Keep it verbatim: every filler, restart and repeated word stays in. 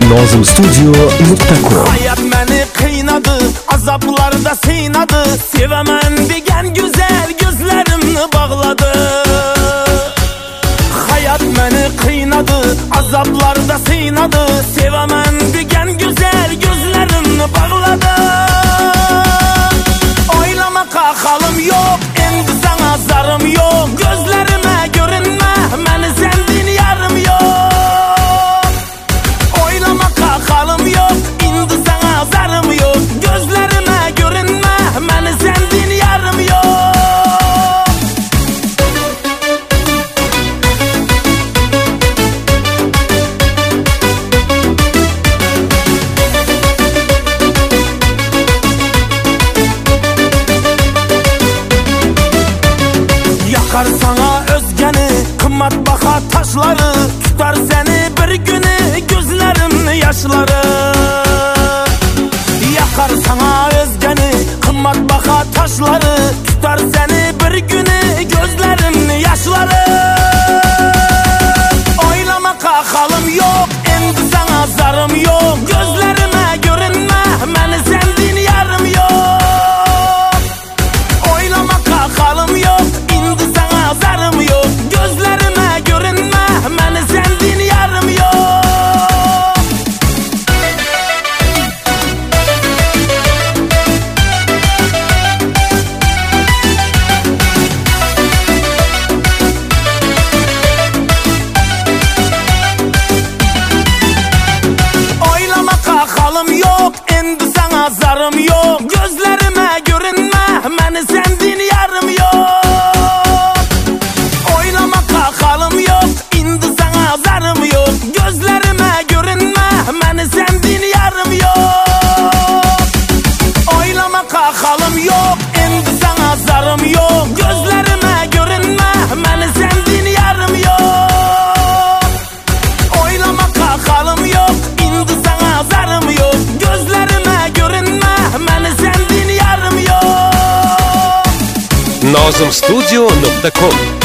Nozim Studio nokta com. Hayat beni kıynadı, azaplarda sıynadı. Sevemem degen güzel gözlerimni bağladı. Hayat beni kıynadı, azaplarda sıynadı. Sevemem degen güzel gözlerimni bağladı. Oylamakka halim yok, endi sana zarım yok. Gözlerime görünme, beni sendin yarım yok. Oylamakka halim yok, endi sana zarım yok. Gözlerime görünme, beni sendin yarım yok. Yakar sana özgeni, kımmat baka taşları. Tutar seni bir günü, gözlerimni yaşları. Yakar sana özgeni, kımmat baka taşları. Tutar seni bir günü, gözlerimni yaşları. Oylamakka halim yok, endi sana zarım yok. Gözlerime görünme, beni sendin yarım yok. Oylamakka halim yok, endi sana zarım yok. Gözlerime görünme, beni sendin yarım yok. Oylamakka halim yok, endi sana zarım yok. Gözlerime görünme, beni sendin yarım yok. Oylamakka halim yok, endi sana zarım yok. Gözlerime görünme, beni sendin yarım yok. Oylamakka halim yok, endi sana zarım yok. Gözlerime görünme, beni sendin yarım yok. Oylamakka halim yok, endi sana zarım yok. Gözlerime görünme, beni sendin yarım yok. Nozim Studio nokta com.